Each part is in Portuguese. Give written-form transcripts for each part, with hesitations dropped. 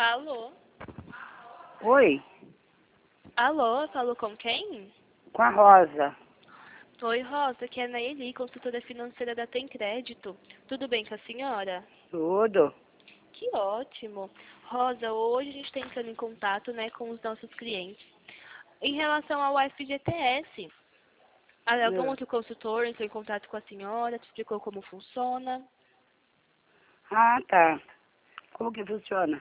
Alô? Oi, Alô, eu falo com quem? com a Rosa. Oi, Rosa, aqui é a Naeli, consultora financeira da Tem Crédito. Tudo bem com a senhora? Tudo? Que ótimo. Rosa, hoje a gente está entrando em contato, né, com os nossos clientes. Em relação ao FGTS, algum É. outro consultor entrou em contato com a senhora, te explicou como funciona? Ah, tá. Como que funciona?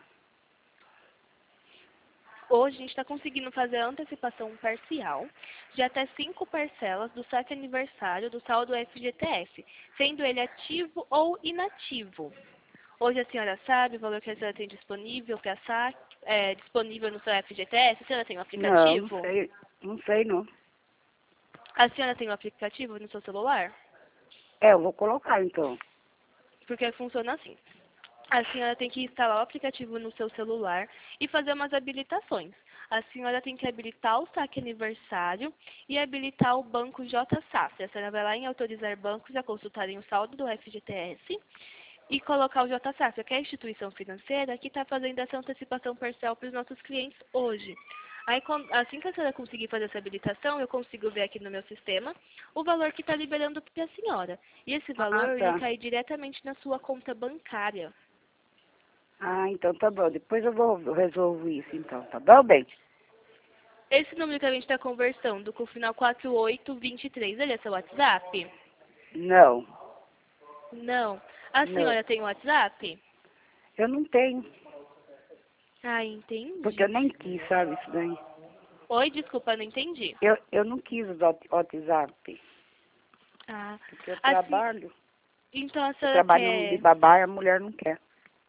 Hoje a gente está conseguindo fazer a antecipação parcial de até 5 parcelas do saque aniversário do saldo FGTS, sendo ele ativo ou inativo. Hoje a senhora sabe o valor que a senhora tem disponível para saque, disponível no seu FGTS? A senhora tem um Não, não aplicativo? sei. Não sei, não. A senhora tem um aplicativo no seu celular? É, eu vou colocar, então. Porque funciona assim. A senhora tem que instalar o aplicativo no seu celular e fazer umas habilitações. A senhora tem que habilitar o saque aniversário e habilitar o banco JSAF. A senhora vai lá em autorizar bancos a consultarem o saldo do FGTS e colocar o JSAF, que é a instituição financeira que está fazendo essa antecipação parcial para os nossos clientes hoje. Aí, assim que a senhora conseguir fazer essa habilitação, eu consigo ver aqui no meu sistema o valor que está liberando para a senhora. E esse Ah, valor, ele tá. cai diretamente na sua conta bancária. Ah, então tá bom. Depois eu resolvo isso, então. Tá bom, bem? Esse número que a gente está conversando, com o final 4823, ele é seu WhatsApp? Não, Não. A não. senhora tem WhatsApp? Eu não tenho, Ah, porque eu entendi. nem quis, sabe, isso daí. Oi, desculpa, não entendi. Eu não quis o WhatsApp, Ah, porque eu assim, trabalho. então a Eu senhora trabalho de quer... babá e a mulher não quer.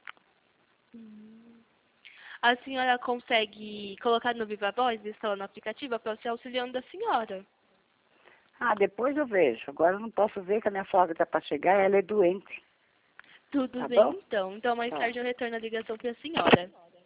A senhora consegue colocar no Viva Voz, instalar no aplicativo, para ser auxiliando da senhora? Ah, depois eu vejo. Agora eu não posso ver que a minha sogra tá para chegar, ela é doente. Tudo Tá bem, bom? então. Então, mais Tá. tarde eu retorno a ligação para a senhora.